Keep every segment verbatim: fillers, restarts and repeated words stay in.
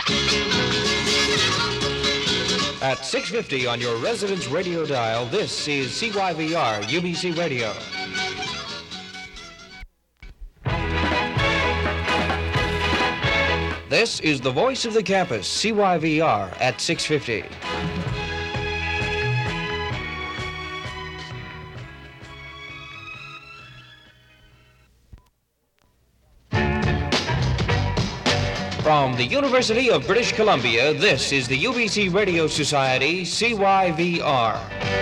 At six fifty on your residence radio dial, this is C Y V R U B C Radio. This is the voice of the campus, C Y V R at six fifty. From the University of British Columbia, this is the U B C Radio Society, C Y V R.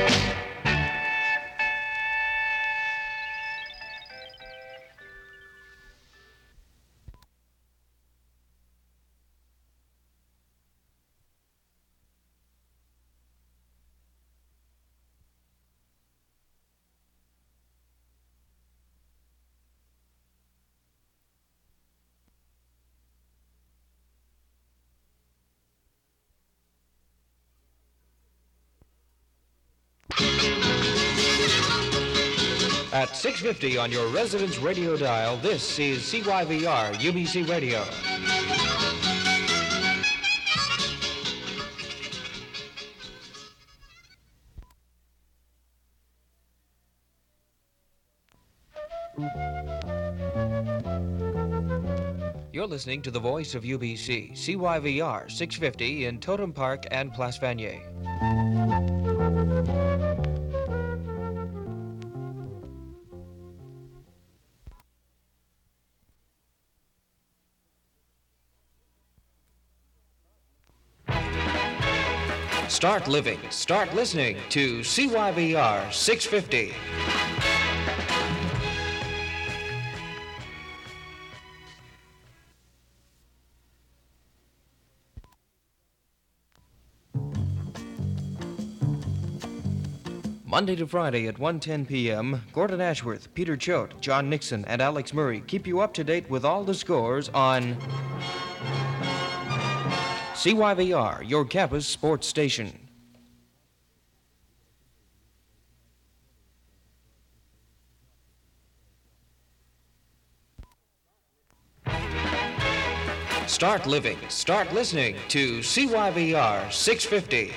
At six fifty on your residence radio dial, this is C Y V R U B C Radio. You're listening to the voice of U B C, C Y V R six fifty in Totem Park and Place Vanier. Start living, start listening to C Y V R six fifty. Monday to Friday at one ten p.m., Gordon Ashworth, Peter Choate, John Nixon, and Alex Murray keep you up to date with all the scores on C Y V R, your campus sports station. Start living, start listening to C Y V R six fifty.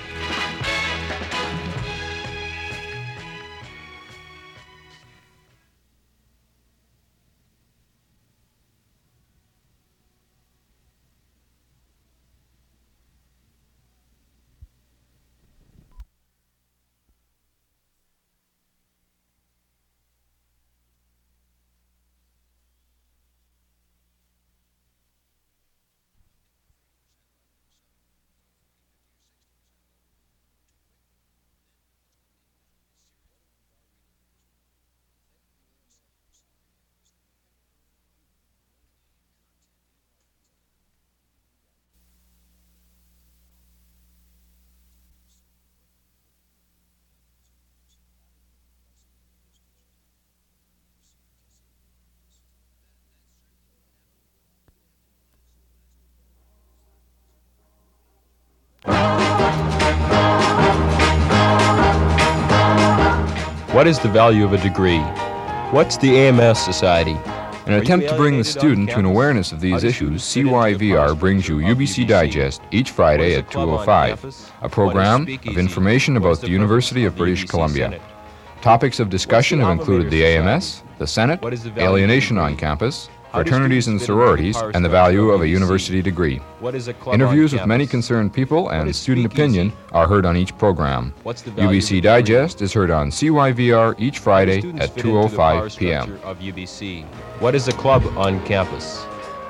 What is the value of a degree? What's the A M S Society? In an attempt to bring the student to an awareness of these issues, C Y V R brings you U B C Digest each Friday at two oh five, a program of information about the University of British Columbia. Topics of discussion have included the A M S, the Senate, alienation on campus, fraternities and sororities, and the value of a university degree. Interviews with many concerned people and student opinion are heard on each program. U B C Digest is heard on C Y V R each Friday at two oh five p.m. What is a club on campus?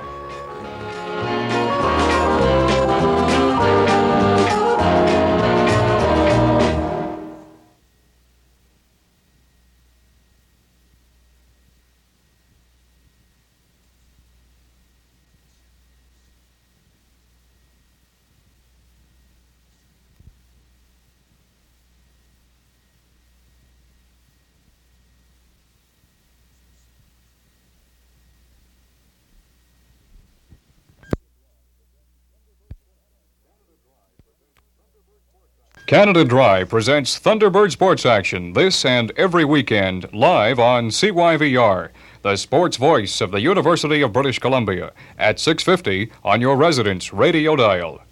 Canada Dry presents Thunderbird Sports Action this and every weekend live on C Y V R. the sports voice of the University of British Columbia, at six fifty on your residence radio dial.